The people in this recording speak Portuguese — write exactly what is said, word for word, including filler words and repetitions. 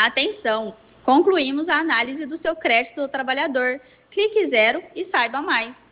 Atenção! Concluímos a análise do seu crédito do trabalhador. Clique zero e saiba mais.